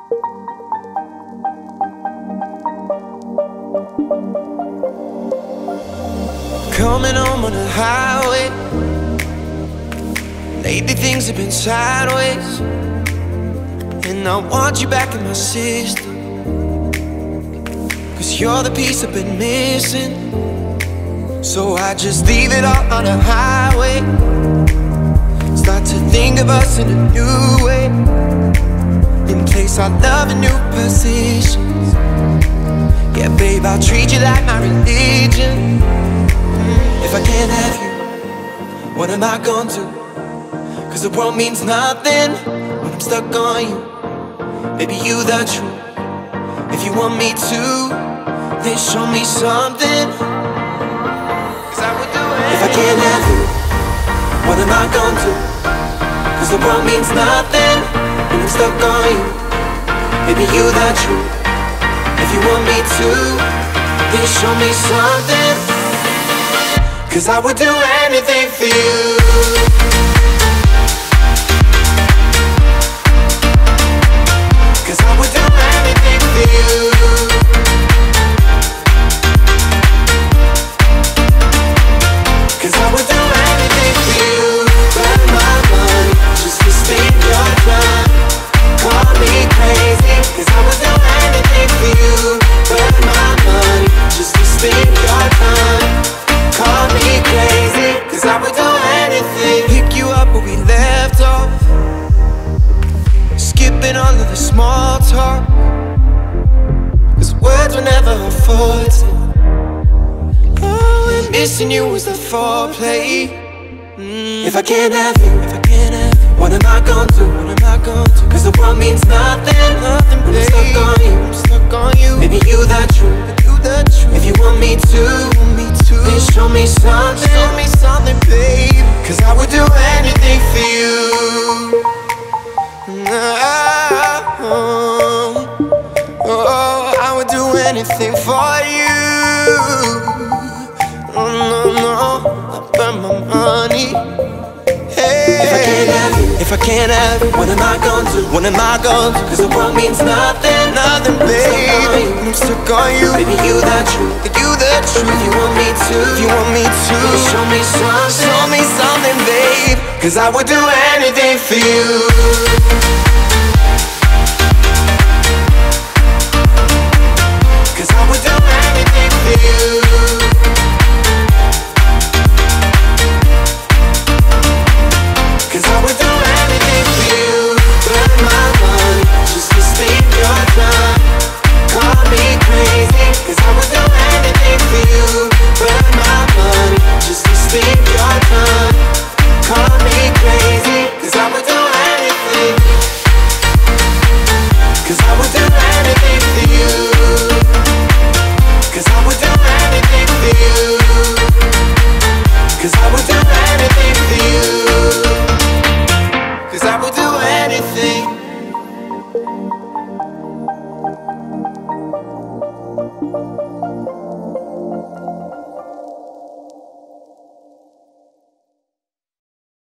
Coming home on the highway. Lately things have been sideways, and I want you back in my system, 'cause you're the piece I've been missing. So I just leave it all on the highway, start to think of us in a new way, and place our love in new positions. Yeah, babe, I'll treat you like my religion. If I can't have you, what am I gonna do? 'Cause the world means nothing when I'm stuck on you. Baby, you the truth. If you want me to, then show me something, 'cause I would do it. If I can't have you, what am I gonna do? 'Cause the world means nothing when I'm stuck on you. Baby, you the truth. If you want me to, then show me something, 'cause I would do anything for you. Cause I would do anything for you. Cause I would do anything for you. Burn my money just to spend your time. Call me crazy, cause I would do anything for you. Burn my money just to spend your time. Call me crazy, cause I would do anything. Pick you up where we left off, skipping all of the small talk, 'cause words were never a forte. Oh, and missing you was the foreplay. If I can't have you, what am I gonna do? 'Cause the world means nothing, but I'm stuck on you. Baby, you the truth. If you want me to, then show me something, babe. 'Cause I would do anything for you. Oh, I would do anything for you. Oh, no, I burn my money. Hey. If I can't have you, what am I gonna do? 'Cause the world means nothing, babe. I'm stuck on you. Baby, you the truth. If you want me to, then show me something, babe. 'Cause I would do anything for you.